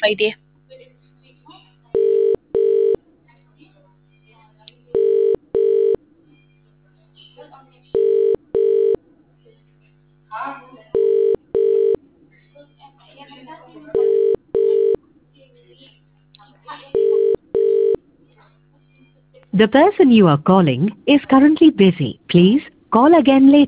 idea. The person you are calling is currently busy. Please call again later.